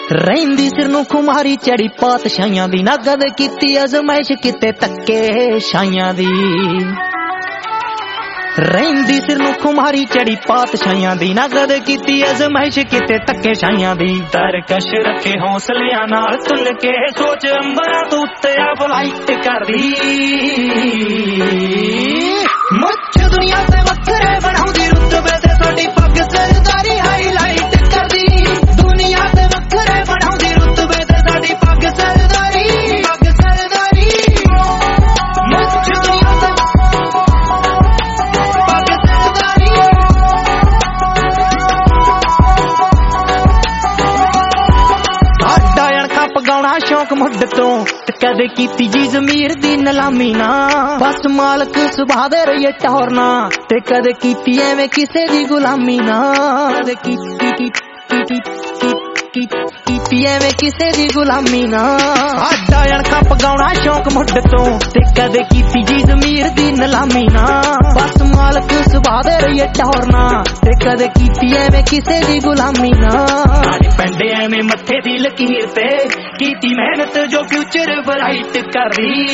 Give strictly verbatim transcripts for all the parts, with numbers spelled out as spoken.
ਰਹਿੰਦੀ ਸਿਰ ਨੂੰ ਖੁਮਾਰੀ ਚੜੀ ਪਾਤਸ਼ਾਹੀਆਂ ਦੀ, ਨਾ ਕਦੇ ਕੀਤੀ ਅਜ਼ਮਾਇਸ਼ ਕਿਤੇ ਧੱਕੇ ਸ਼ਾਹੀਆਂ ਦੀ। ਰਹਿੰਦੀ ਸਿਰ ਨੂੰ ਖੁਮਾਰੀ ਚੜੀ ਪਾਤਸ਼ਾਹੀਆਂ ਦੀ, ਨਾ ਕਦੇ ਕੀਤੀ ਅਜ਼ਮਾਇਸ਼ ਕਿਤੇ ਧੱਕੇ ਸ਼ਾਹੀਆਂ ਦੀ। ਤਰਕਸ਼ ਰੱਖੇ ਹੌਸਲਿਆਂ ਨਾਲ ਤੁਲ ਕੇ ਸੋਚ ਅੰਬਰਾਂ ਤੋਂ ਉੱਤੇ ਆ ਫਲਾਈਟ ਕਰਦੀ। ਮੁੱਛ ਦੁਨੀਆ ਤੇ ਵੱਖਰੇ ਬਣਾਉਂਦੀ, ਰੁਤਬੇ ਤੇ ਸਾਡੀ ਪੱਗ ਸਰਦਾਰੀ ਹਾਈਲਾਈਟ ਕਰਦੀ। ਦੁਨੀਆ ਤੇ ਵੱਖਰੇ ਬਣਾਉਂਦੀ, ਰੁਤਬੇ ਤੇ ਸਾਡੀ ਪੱਗ ਸਰਦਾਰੀ ਪੱਗ ਸਰਦਾਰੀ। ਮੁੱਛ ਦੁਨੀਆ ਤੇ ਪੱਗ ਸਰਦਾਰੀ। ਸਾਡਾ ਅਣਖਾ ਪਗਾਉਣਾ ਸ਼ੌਕ ਮੁੱਢ ਤੋਂ, ਤੇ ਕਦੇ ਕੀਤੀ ਜੀ ਜ਼ਮੀਰ ਦੀ ਨਿਲਾਮੀ ਨਾ। ਬਸ ਮਾਲਕ ਸੁਭਾਅ ਦੇ ਰਹੀਏ ਟੌਰ ਨਾ, ਤੇ ਕਦੇ ਕੀਤੀ ਐਵੇਂ ਕਿਸੇ ਦੀ ਗੁਲਾਮੀ ਨਾ। ਕਦੇ ਕੀਤੀ ਕੀਤੀ ਕੀਤੀ ਕੀਤੀ ਐਵੇਂ ਕਿਸੇ ਦੀ ਗੁਲਾਮੀ ਨਾ। ਸਾਡਾ ਅਣਖਾ ਪਗਾਉਣਾ ਸ਼ੌਕ ਮੁੱਢ ਤੋਂ, ਤੇ ਕਦੇ ਕੀਤੀ ਜੀ ਜ਼ਮੀਰ ਦੀ ਨਿਲਾਮੀ ਨਾ। ਬਸ ਮਾਲਕ ਸੁਭਾਅ ਦੇ ਰਹੀਏ ਟੌਰ ਨਾ, ਤੇ ਕਦੇ ਕੀਤੀ ਐਵੇਂ ਕਿਸੇ ਦੀ ਗੁਲਾਮੀ ਨਾ। ਪੈਂਦੇ ਐਵੇਂ ਮੱਥੇ ਦੀ ਲਕੀਰ ਤੇ, ਕੀਤੀ ਮਿਹਨਤ ਜੋ ਫਿਊਚਰ ਬਰਾਈਟ ਕਰਦੀ।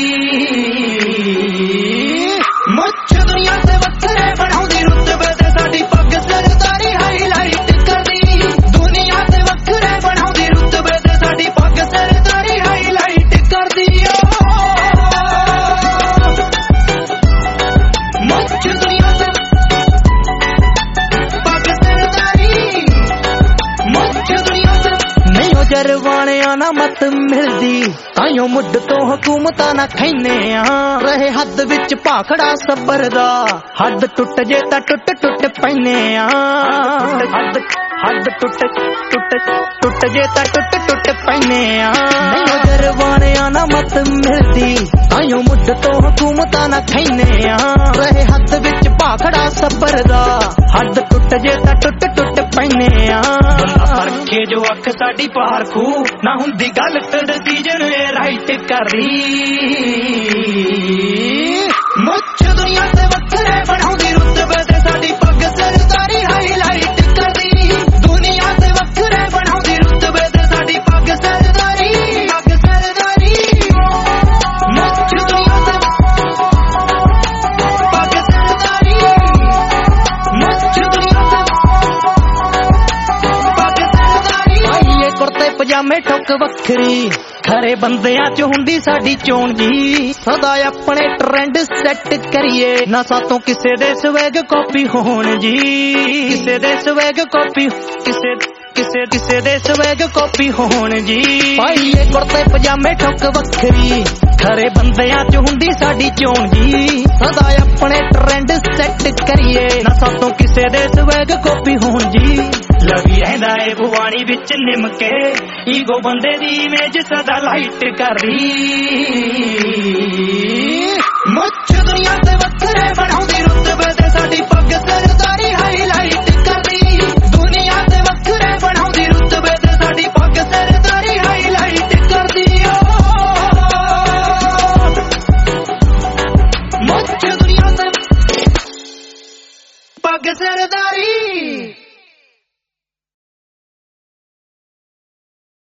ਮੁੱਛ ਦੁਨੀਆ ਤੇ ਵੱਖਰੇ ਬਣਾਉਂਦੀ, ਰੁਤਬੇ ਤੇ ਸਾਡੀ ਪੱਗ ਸਰਦਾਰੀ ਹਾਈਲਾਈਟ ਕਰਦੀ। ਦੁਨੀਆ ਤੇ ਵੱਖਰੇ ਬਣਾਉਂਦੀ, ਰੁਤਬੇ ਤੇ ਸਾਡੀ ਪੱਗ ਸਰਦਾਰੀ ਹਾਈਲਾਈਟ ਕਰਦੀ। ਮੁੱਛ ਦੁਨੀਆ ਤੇ ਪੱਗ ਸਰਦਾਰੀ। ਮੁੱਛ ਦੁਨੀਆ ਤੇ ਨਹੀਂ ਉਹ ਜਰਵਾਣਿਆਂ ਨਾ ਮਤ ਮਿਲਦੀ, ਤਾਈਓ ਮੁੱਢ ਤੋਂ ਹਕੂਮਤਾਂ ਨਾ ਖੈਨੇ ਆ। ਰਹੇ ਹੱਦ ਵਿੱਚ ਭਾਖੜਾ ਸਬਰ ਦਾ, ਹੱਦ ਟੁੱਟ ਜੇ ਤਾਂ ਟੁੱਟ ਟੁੱਟ ਪੈਨੇ ਆ। ਹੱਦ ਹੱਦ ਟੁੱਟ ਟੁੱਟ ਟੁੱਟ ਜੇ ਤਾਂ ਟੁੱਟ ਟੁੱਟ ਪੈਨੇ ਆ। ਨਹੀਂ ਉਹ ਜਰਵਾਣਿਆਂ ਨਾ ਮਤ ਮਿਲਦੀ, ਤਾਈਓ ਮੁੱਢ ਤੋਂ ਹਕੂਮਤਾਂ ਨਾ ਖੈਨੇ ਆ। ਰਹੇ ਹੱਦ ਵਿੱਚ ਭਾਖੜਾ ਸਬਰ ਦਾ, ਹੱਦ ਟੁੱਟ ਜੇ ਤਾਂ ਟੁੱਟ ਟੁੱਟ ਪੈਨੇ ਆ। ਪਰਖੇ ਜੋ ਅੱਖ ਸਾਡੀ ਪਾਰਖੂ, ਨਾ ਹੁੰਦੀ ਗਲਤ ਡਿਸੀਜਨ ਇਹ ਰਾਈਟ ਕਰਦੀ। ਮੁੱਛ ਦੁਨੀਆ ਤੇ ਵੱਖਰੇ ਬਣਾਉਂਦੀ, ਰੁਤਬੇ ਤੇ ਸਾਡੀ ਪੱਗ ਸਰਦਾਰੀ ਹਾਈਲਾਈਟ ਕਰਦੀ। ਦੁਨੀਆ ਤੇ ਵੱਖਰੇ ਬਣਾਉਂਦੀ, ਰੁਤਬੇ ਤੇ ਸਾਡੀ ਪੱਗ ਸਰਦਾਰੀ ਪੱਗ ਸਰਦਾਰੀ। ਮੁੱਛ ਦੁਨੀਆ ਤੇ ਪੱਗ ਸਰਦਾਰੀ। ਮੁੱਛ ਦੁਨੀਆ ਤੇ ਪੱਗ ਸਰਦਾਰੀ। ਆਈਏ ਕੁਰਤੇ ਪਜਾਮੇ ਠੁੱਕ ਵੱਖਰੀ, ਖਰੇ ਬੰਦਿਆਂ ਚ ਹੁੰਦੀ ਸਾਡੀ ਚੋਣ ਜੀ। ਸਦਾ ਆਪਣੇ ਟ੍ਰੈਂਡ ਸੈੱਟ ਕਰੀਏ, ਨਾ ਸਾਤੋਂ ਕਿਸੇ ਦੇ ਸਵੈਗ ਕਾਪੀ ਹੋਣ ਜੀ। ਕਿਸੇ ਦੇ ਸਵੈਗ ਕਾਪੀ ਕਿਸੇ ਕਿਸੇ ਕਿਸੇ ਦੇ ਸਵੈਗ ਕਾਪੀ ਹੋਣ ਜੀ। ਪਾਈਏ ਕੁਰਤੇ ਪਜਾਮੇ ਠੁੱਕ ਵੱਖਰੀ, ਖਰੇ ਬੰਦਿਆਂ ਚ ਹੁੰਦੀ ਸਾਡੀ ਚੋਣ ਜੀ। ਸਦਾ ਆਪਣੇ ਟ੍ਰੈਂਡ ਸੈੱਟ ਕਰੀਏ, ਨਾ ਸਾਤੋਂ ਕਿਸੇ ਦੇ ਸਵੈਗ ਕਾਪੀ ਹੋਣ ਜੀ। ਲਵੀ ਰਹਿੰਦਾ ਏ ਭਵਾਨੀ ਵਿੱਚ ਨਿਮ ਕੇ, ਈਗੋ ਬੰਦੇ ਦੀ ਇਮੇਜ ਸਦਾ ਲਾਈਟ ਕਰਦੀ।